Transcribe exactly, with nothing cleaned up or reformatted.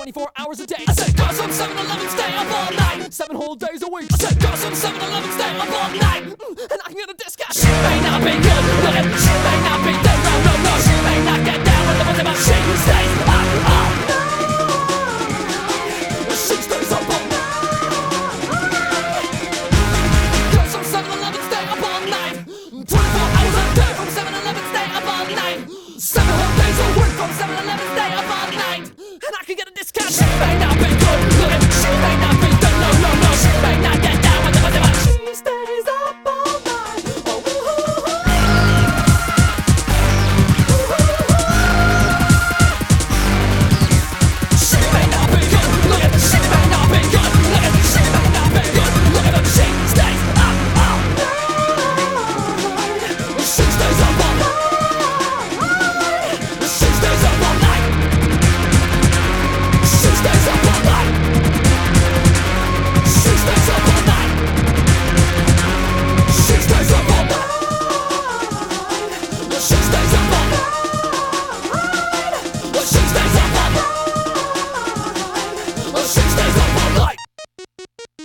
twenty-four hours a day. I said girls from seven eleven stay up all night, seven whole days a week. I said girls from seven eleven stay up all night, mm, and I can get a discount. She may not be good, but she may not be dead. No, no, no, she may not get down with the ones about she stays up all night. She stays up all night. Girls from seven eleven stay up all night, twenty-four hours a day from seven eleven stay up all night, seven whole days a week from seven eleven stay up all night, and I can get a discount. She may not